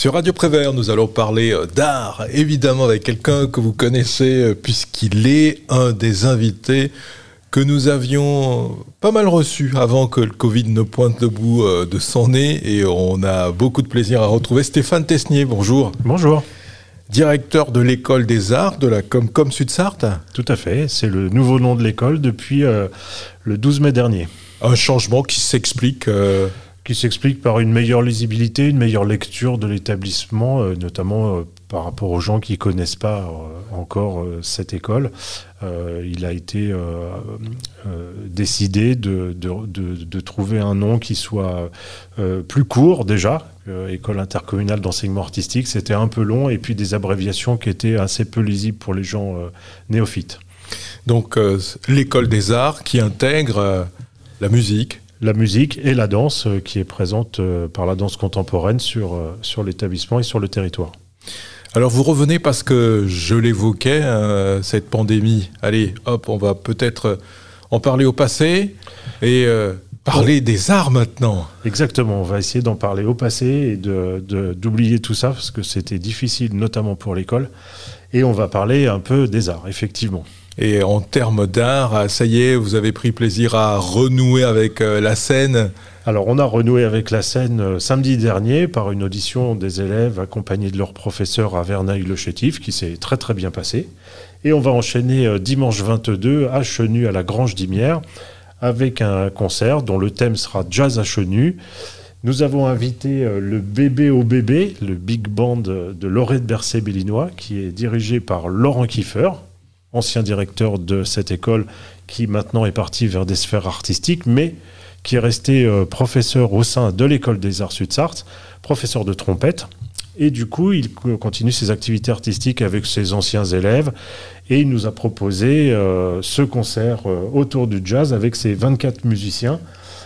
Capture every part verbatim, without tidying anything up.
Sur Radio Prévert, nous allons parler d'art, évidemment avec quelqu'un que vous connaissez, puisqu'il est un des invités que nous avions pas mal reçu avant que le Covid ne pointe le bout de son nez. Et on a beaucoup de plaisir à retrouver Stéphane Tesnier. Bonjour. Bonjour. Directeur de l'école des arts de la Comcom Sud-Sarthe. Tout à fait, c'est le nouveau nom de l'école depuis euh, le douze mai dernier. Un changement qui s'explique... Euh... qui s'explique par une meilleure lisibilité, une meilleure lecture de l'établissement, euh, notamment euh, par rapport aux gens qui ne connaissent pas euh, encore euh, cette école. Euh, il a été euh, euh, décidé de, de, de, de trouver un nom qui soit euh, plus court déjà. Euh, École intercommunale d'enseignement artistique, c'était un peu long, et puis des abréviations qui étaient assez peu lisibles pour les gens euh, néophytes. Donc euh, l'école des arts qui intègre euh, la musique, La musique et la danse euh, qui est présente euh, par la danse contemporaine sur, euh, sur l'établissement et sur le territoire. Alors vous revenez parce que je l'évoquais, euh, cette pandémie. Allez, hop, on va peut-être en parler au passé et euh, parler oh. des arts maintenant. Exactement, on va essayer d'en parler au passé et de, de, d'oublier tout ça parce que c'était difficile, notamment pour l'école. Et on va parler un peu des arts, effectivement. Et en termes d'art, ça y est, vous avez pris plaisir à renouer avec euh, la scène. Alors, on a renoué avec la scène euh, samedi dernier par une audition des élèves accompagnés de leur professeur à Verneuil-le-Chétif, qui s'est très très bien passé. Et on va enchaîner euh, dimanche vingt-deux à Chenu, à la Grange d'Imières, avec un concert dont le thème sera Jazz à Chenu. Nous avons invité euh, le Bébé au Bébé, le big band de Lorette Bercé-Bellinois, qui est dirigé par Laurent Kiefer, ancien directeur de cette école qui maintenant est parti vers des sphères artistiques, mais qui est resté euh, professeur au sein de l'école des arts Sud-Sarthe, professeur de trompette. Et du coup, il continue ses activités artistiques avec ses anciens élèves. Et il nous a proposé euh, ce concert euh, autour du jazz avec ses vingt-quatre musiciens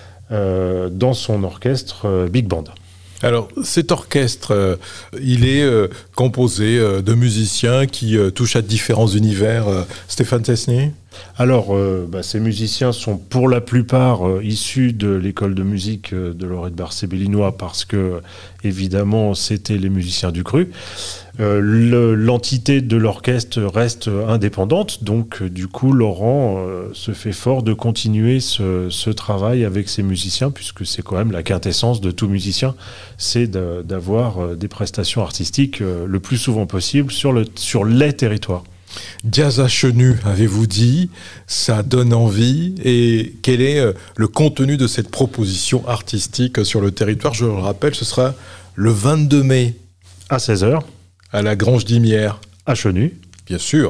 euh, dans son orchestre euh, Big Band. Alors, cet orchestre, euh, il est euh, composé euh, de musiciens qui euh, touchent à différents univers. Euh, Stéphane Tesnier ? Alors, euh, bah, ces musiciens sont pour la plupart euh, issus de l'école de musique euh, de Lorette Bercé-Bellinois parce que, évidemment, c'était les musiciens du cru. Euh, le, l'entité de l'orchestre reste indépendante, donc euh, du coup, Laurent euh, se fait fort de continuer ce, ce travail avec ses musiciens, puisque c'est quand même la quintessence de tout musicien, c'est de, d'avoir euh, des prestations artistiques euh, le plus souvent possible sur, le, sur les territoires. Jazz à Chenu, avez-vous dit, ça donne envie. Et quel est euh, le contenu de cette proposition artistique sur le territoire ? Je le rappelle, ce sera le vingt-deux mai. À seize heures. À la Grange d'Imières. À Chenu. Bien sûr.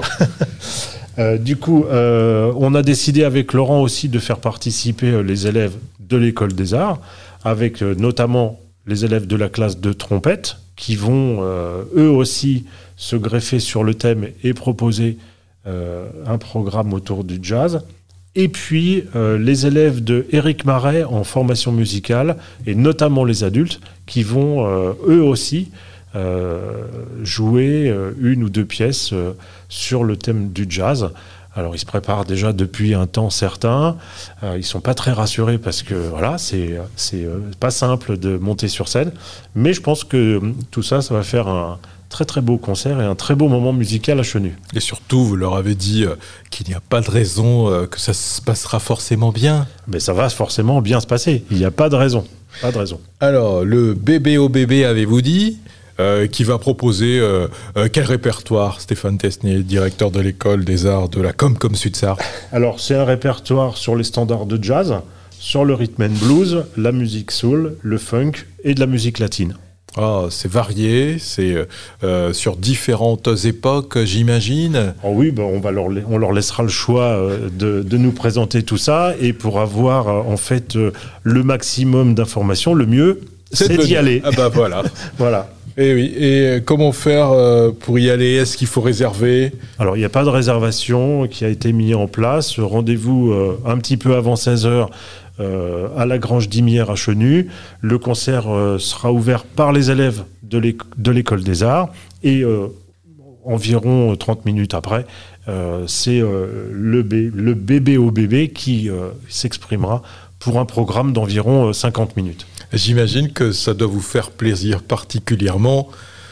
euh, du coup, euh, on a décidé avec Laurent aussi de faire participer les élèves de l'école des arts, avec euh, notamment les élèves de la classe de trompette, qui vont euh, eux aussi se greffer sur le thème et proposer euh, un programme autour du jazz. Et puis, euh, les élèves de Éric Marais en formation musicale, et notamment les adultes, qui vont euh, eux aussi euh, jouer euh, une ou deux pièces euh, sur le thème du jazz. Alors, ils se préparent déjà depuis un temps certain. Euh, ils ne sont pas très rassurés parce que voilà, c'est, c'est euh, pas simple de monter sur scène. Mais je pense que tout ça, ça va faire un très très beau concert et un très beau moment musical à Chenu. Et surtout, vous leur avez dit euh, qu'il n'y a pas de raison euh, que ça se passera forcément bien. Mais ça va forcément bien se passer. Il n'y a pas de raison. Pas de raison. Alors, le Bébé au Bébé, avez-vous dit Euh, qui va proposer euh, euh, quel répertoire, Stéphane Tesnier, directeur de l'école des arts de la Comcom Sud-Sarthe ? Alors, c'est un répertoire sur les standards de jazz, sur le rhythm and blues, la musique soul, le funk et de la musique latine. Oh, c'est varié, c'est euh, sur différentes époques, j'imagine. Oh oui, ben on, va leur, on leur laissera le choix euh, de, de nous présenter tout ça, et pour avoir euh, en fait euh, le maximum d'informations, le mieux, c'est, c'est d'y aller. Ah bah voilà. Voilà. Et oui, et comment faire pour y aller ? Est-ce qu'il faut réserver ? Alors, il n'y a pas de réservation qui a été mise en place. Rendez-vous euh, un petit peu avant seize heures euh, à la Grange d'Imières à Chenu. Le concert euh, sera ouvert par les élèves de, l'éc- de l'école des arts. Et euh, environ trente minutes après, euh, c'est euh, le, bé- le bébé au bébé qui euh, s'exprimera pour un programme d'environ cinquante minutes. J'imagine que ça doit vous faire plaisir particulièrement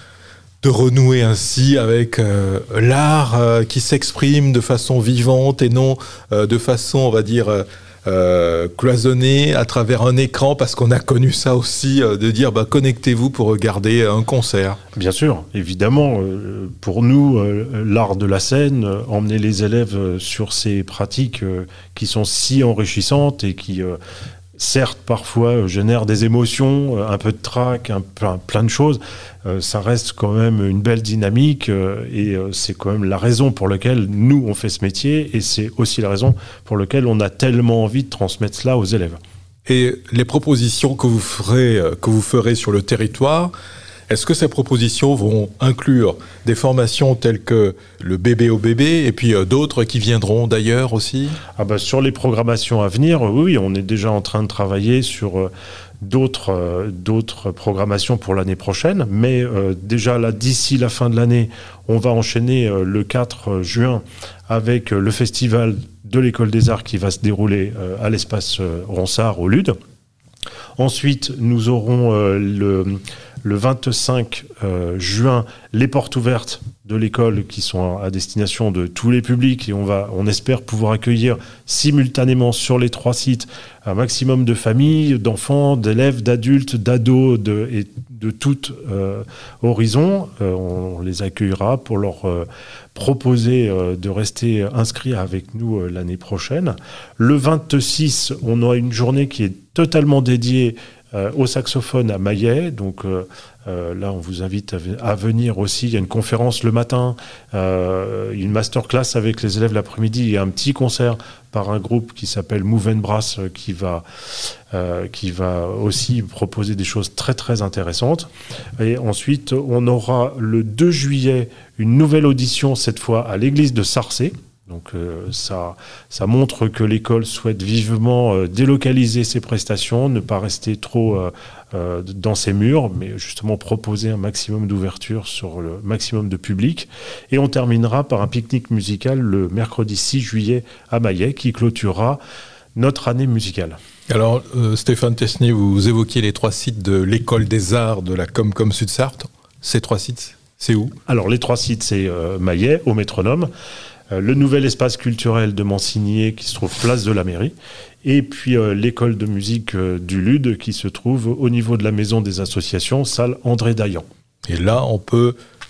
de renouer ainsi avec euh, l'art euh, qui s'exprime de façon vivante et non euh, de façon, on va dire, euh, euh, cloisonnée à travers un écran, parce qu'on a connu ça aussi, euh, de dire bah, connectez-vous pour regarder un concert. Bien sûr, évidemment, euh, pour nous, euh, l'art de la scène, euh, emmener les élèves euh, sur ces pratiques euh, qui sont si enrichissantes et qui... Euh, certes, parfois, euh, génère des émotions, euh, un peu de trac, un, plein, plein de choses. Euh, ça reste quand même une belle dynamique euh, et euh, c'est quand même la raison pour laquelle nous, on fait ce métier, et c'est aussi la raison pour laquelle on a tellement envie de transmettre cela aux élèves. Et les propositions que vous ferez, que vous ferez sur le territoire, est-ce que ces propositions vont inclure des formations telles que le bébé au bébé et puis euh, d'autres qui viendront d'ailleurs aussi ? Ah bah, sur les programmations à venir, oui, on est déjà en train de travailler sur euh, d'autres, euh, d'autres programmations pour l'année prochaine. Mais euh, déjà là, d'ici la fin de l'année, on va enchaîner euh, le quatre juin avec euh, le festival de l'École des Arts qui va se dérouler euh, à l'espace euh, Ronsard au Lude. Ensuite, nous aurons euh, le... Le vingt-cinq euh, juin, les portes ouvertes de l'école qui sont à destination de tous les publics, et on va, on espère pouvoir accueillir simultanément sur les trois sites un maximum de familles, d'enfants, d'élèves, d'adultes, d'ados de, et de tout euh, horizon. Euh, on, on les accueillera pour leur euh, proposer euh, de rester inscrits avec nous euh, l'année prochaine. Le vingt-six, on aura une journée qui est totalement dédiée Euh, au saxophone à Maillet. Donc euh, euh, là, on vous invite à, à venir aussi. Il y a une conférence le matin, euh, une masterclass avec les élèves l'après-midi et un petit concert par un groupe qui s'appelle Move and Brass euh, qui va, euh, qui va aussi proposer des choses très très intéressantes. Et ensuite, on aura le deux juillet une nouvelle audition, cette fois à l'église de Sarcé. Donc euh, ça, ça montre que l'école souhaite vivement euh, délocaliser ses prestations, ne pas rester trop euh, euh, dans ses murs, mais justement proposer un maximum d'ouverture sur le maximum de public. Et on terminera par un pique-nique musical le mercredi six juillet à Maillet qui clôturera notre année musicale. Alors euh, Stéphane Tesnier, vous évoquiez les trois sites de l'École des Arts de la Comcom Sud-Sarthe. Ces trois sites, c'est où ? Alors les trois sites, c'est euh, Maillet, au Métronome, le nouvel espace culturel de Mansigné qui se trouve place de la mairie, et puis euh, l'école de musique euh, du Lude qui se trouve au niveau de la maison des associations, salle André Dayan. Et là, on peut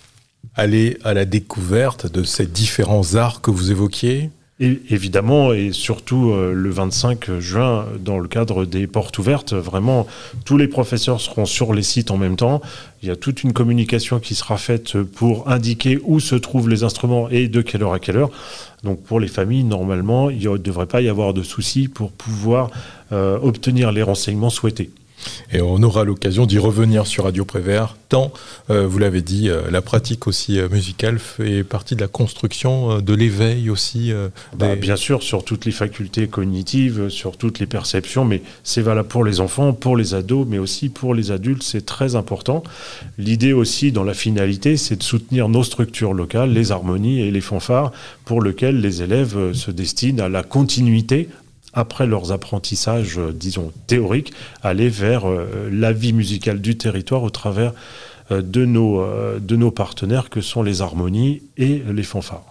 aller à la découverte de ces différents arts que vous évoquiez ? Et évidemment, et surtout euh, le vingt-cinq juin, dans le cadre des portes ouvertes, vraiment, tous les professeurs seront sur les sites en même temps. Il y a toute une communication qui sera faite pour indiquer où se trouvent les instruments et de quelle heure à quelle heure. Donc pour les familles, normalement, il ne devrait pas y avoir de soucis pour pouvoir euh, obtenir les renseignements souhaités. Et on aura l'occasion d'y revenir sur Radio Prévert, tant, euh, vous l'avez dit, euh, la pratique aussi euh, musicale fait partie de la construction, euh, de l'éveil aussi. Euh, bah, des... Bien sûr, sur toutes les facultés cognitives, sur toutes les perceptions, mais c'est valable pour les enfants, pour les ados, mais aussi pour les adultes, c'est très important. L'idée aussi, dans la finalité, c'est de soutenir nos structures locales, les harmonies et les fanfares, pour lesquelles les élèves se destinent à la continuité après leurs apprentissages, euh, disons, théoriques, aller vers euh, la vie musicale du territoire au travers euh, de, nos, euh, de nos partenaires que sont les harmonies et les fanfares.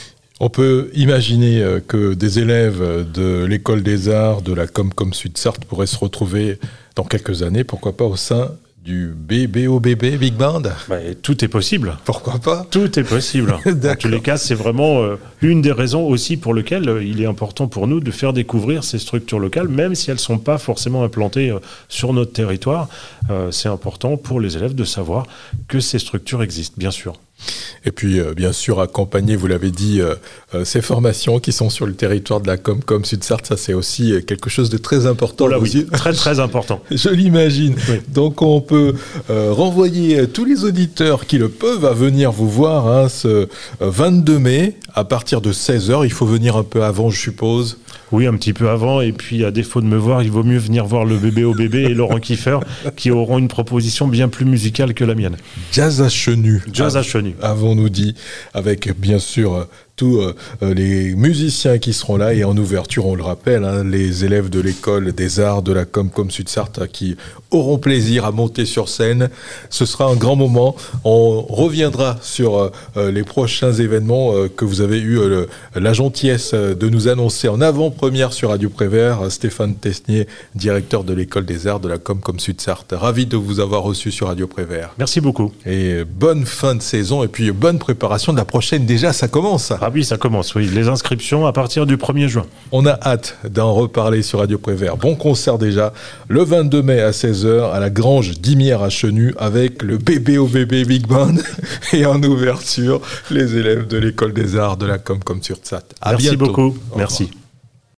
On peut imaginer euh, que des élèves de l'École des Arts, de la Comcom Sud-Sarthe pourraient se retrouver dans quelques années, pourquoi pas au sein du B B O B B Big Band. Bah, tout est possible. Pourquoi pas ? Tout est possible. Dans tous les cas, c'est vraiment euh, une des raisons aussi pour lesquelles euh, il est important pour nous de faire découvrir ces structures locales, même si elles ne sont pas forcément implantées euh, sur notre territoire. Euh, c'est important pour les élèves de savoir que ces structures existent, bien sûr. Et puis, euh, bien sûr, accompagner, vous l'avez dit, euh, euh, ces formations qui sont sur le territoire de la Comcom Sud-Sarthe, ça c'est aussi quelque chose de très important. Oh là, oui, très très important. Je l'imagine. Oui. Donc on peut euh, renvoyer tous les auditeurs qui le peuvent à venir vous voir hein, ce vingt-deux mai, à partir de seize heures. Il faut venir un peu avant, je suppose. Oui, un petit peu avant. Et puis, à défaut de me voir, il vaut mieux venir voir le bébé au bébé et Laurent Kiefer, qui auront une proposition bien plus musicale que la mienne. Jazz à Chenu. Jazz à Chenu. Avons-nous dit, avec bien sûr tous euh, les musiciens qui seront là. Et en ouverture, on le rappelle, hein, les élèves de l'école des arts de la Comcom Sud-Sarthe qui auront plaisir à monter sur scène. Ce sera un grand moment. On reviendra sur euh, les prochains événements euh, que vous avez eu euh, la gentillesse de nous annoncer en avant-première sur Radio Prévert. Stéphane Tesnier, directeur de l'école des arts de la Comcom Sud-Sarthe. Ravi de vous avoir reçu sur Radio Prévert. Merci beaucoup. Et bonne fin de saison et puis bonne préparation de la prochaine. Déjà, ça commence. Ah oui, ça commence, oui. Les inscriptions à partir du premier juin. On a hâte d'en reparler sur Radio Prévert. Bon concert déjà, le vingt-deux mai à seize heures à la Grange d'Imières à Chenu avec le bébé au bébé Big Band et en ouverture, les élèves de l'école des arts de la Comcom Sud-Sarthe. Merci beaucoup. Merci.